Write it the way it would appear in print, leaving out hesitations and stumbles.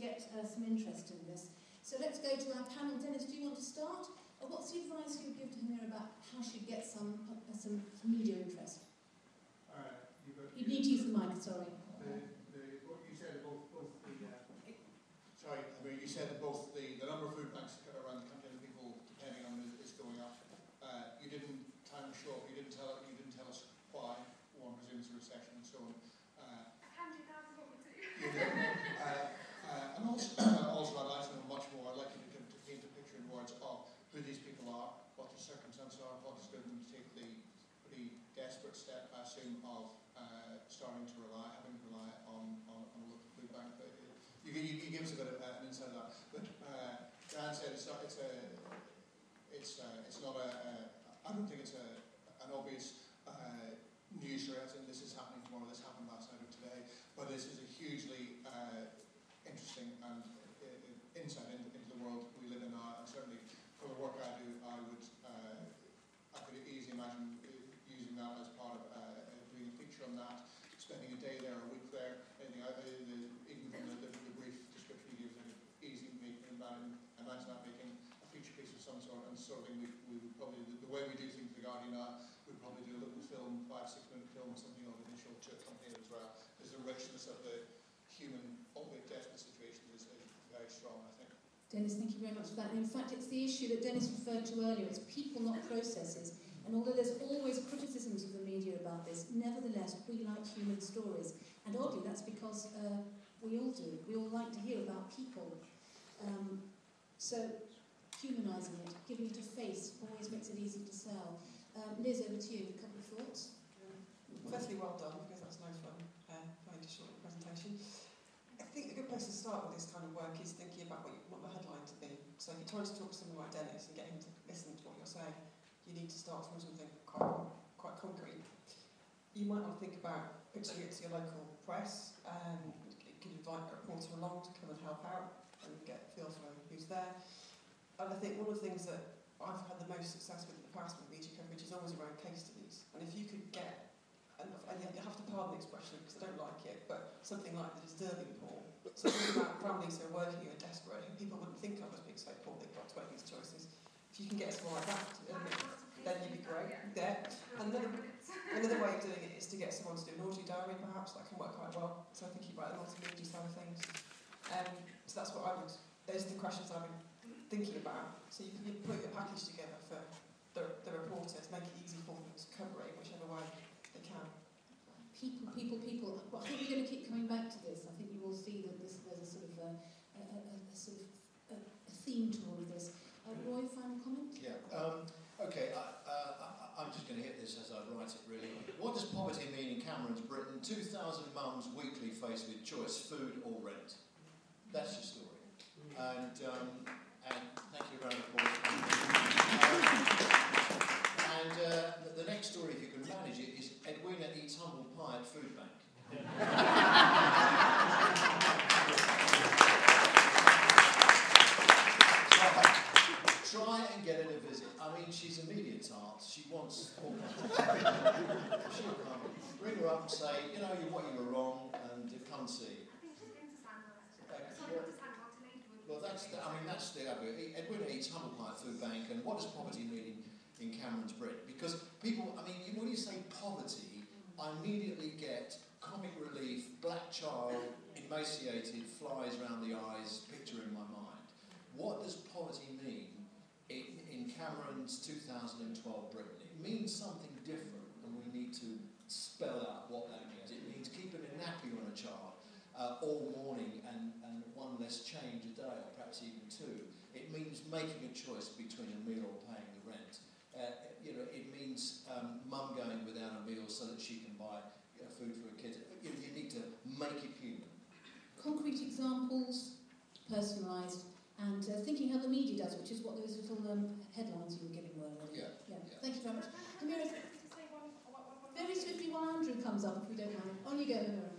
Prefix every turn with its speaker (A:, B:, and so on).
A: get some interest in this. So let's go to our panel. Dennis, do you want to start? Or what's the advice you would give to Hamira about how she gets some media interest? You need to use the mic, sorry.
B: What you said both the sorry, I mean, you said that both the number of food banks around the country and the people depending on them is going up. You didn't time show up. You didn't tell us why. One presumes a recession and so on. You did. And also I'd like to know much more. I'd like you to paint a picture in words of who these people are, what their circumstances are, what has driven them to take the pretty desperate step, I assume, of having to rely on a local food bank. But you give us a bit of an insight of that. But Dan said it's not I don't think it's an obvious news story. I think this is happening tomorrow. This happened last night or today. But this is a hugely interesting and insight into the world we live in now. And certainly for the work I do, I could easily imagine using that as part of doing a feature on that, spending a day there, a week there, even from the brief description you gave, I could easily imagine that making a feature piece of some sort. And sort of thing we would probably, the way we do things in The Guardian now, we'd probably do a little film, 5-6 minute film, something of initial to accompany it as well. Because the richness of the human, albeit desperate situations is very strong, I think.
A: Dennis, thank you very much for that. And in fact, it's the issue that Dennis referred to earlier. It's people, not processes. And although there's always criticisms of the media about this, nevertheless, we like human stories. And oddly, that's because we all do. We all like to hear about people. So, humanising it, giving it a face, always makes it easy to sell. Liz, over to you. A couple of thoughts?
C: Firstly, well done, because that's no fun, trying to shorten the presentation. I think a good place to start with this kind of work is thinking about what you want the headline to be. So if you're trying to talk to someone like Dennis and get him to listen to what you're saying, you need to start from something quite concrete. You might want to think about pitching it to your local press. You could invite a reporter along to come and help out and get a feel for who's there. And I think one of the things that I've had the most success with in the past with media coverage is always around case studies. And if you could get, and you have to pardon the expression because I don't like it, but something like the disturbing poor, something about families who are working who are desperate, who people wouldn't think of as being so poor they've got to make these choices. If you can get someone like that, then you'd be great. Yeah. And another way of doing it is to get someone to do an audio diary, perhaps. That can work quite well. So thinking about the multimedia side of things. So that's what those are the questions I've been thinking about. So you can put your package together for the reporters, make it easy for them to cover it whichever way they can.
A: People. Well, I think we're going to keep coming back to this. I think you will see that there's a sort of a theme to all of this. Roy, final comment?
D: Yeah. Okay. I'm just going to hit this as I write it. Really. What does poverty mean in Cameron's Britain? 2,000 mums weekly faced with choice: food or rent. That's your story. And thank you, round of applause. The next story, if you can manage it, is Edwina eats humble pie at food bank. Try and get her to visit. I mean, she's a media tart. She wants all kinds of she'll come. Bring her up and say, you know, what you were wrong, and come and see. Well, that's the Edwina eats humble pie at food bank, and what does poverty mean in Cameron's Britain? Because people, I mean, when you say poverty, I immediately get comic relief, black child, emaciated, flies around the eyes, picture in my mind. What does poverty mean in Cameron's 2012 Britain? It means something different, and we need to spell out what that means. It means keeping a nappy on a child all morning and one less change a day, or perhaps even two. It means making a choice between a meal or paying the rent. It means mum going without a meal so that she can buy food for her kids. You need to make it human.
A: Concrete examples, personalised, and thinking how the media does, which is what those little headlines you were giving were.
D: Yeah.
A: Thank you very much. Hamira, very swiftly while Andrew comes up, if we don't mind. On you go, Hamira.